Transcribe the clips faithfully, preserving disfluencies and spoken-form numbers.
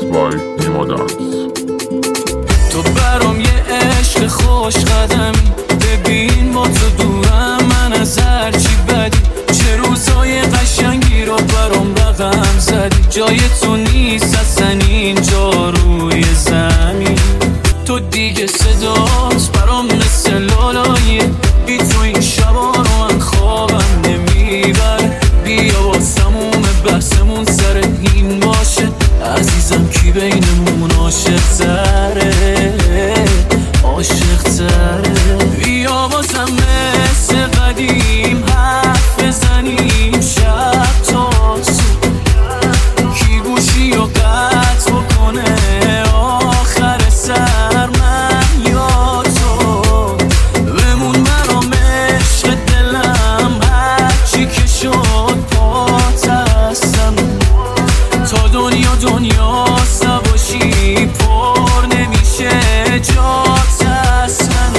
بای نیما دنس. تو برام یه عشق خوش قدمی، ببین با تو دورم من از هرچی بدی، چه روزای قشنگی رو برام رقم زدی، جای تو نیست اصلا اینجا روی زمین، تو دیگه صدات برام مثل لالاییه، بی تو این شبا رو من خوابم نمیبره، بیا با تموم بحثمون سر این باشه، عزیزم کی بینمون عاشق تره، عاشق تره، بیا بازم مثل قدیم حرف بزنیم شب تا صبح، کی گوشی و قطع بکنه آخر سر من یا تو، بمون برام عشق دلم هرچی که شد پات هستم، تا دنیا دنیا سباشی پر نمیشه جات هستم.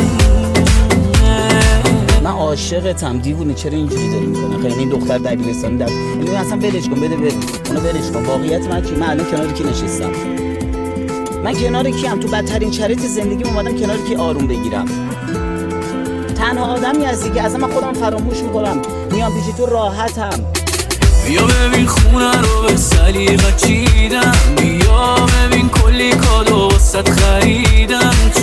من عاشقتم دیوونه، چرا اینجوری داری میکنه؟ خیلی این دختر دبیرستانی در اینو اصلا ولش کن، بده بده اونو ولش کن. واقعیت من چی؟ من الان کنار کی نشستم؟ من کنار کیم؟ تو بدترین شرایط زندگی اومدم کنار کی آروم بگیرم؟ تنها آدمی هستی که اصلا من خودم فراموش میکنم، میام پیش تو راحتم. بیا ببین خونه رو به سلیقه چیدم، بیا ببین کلی کادو واسه خریدم،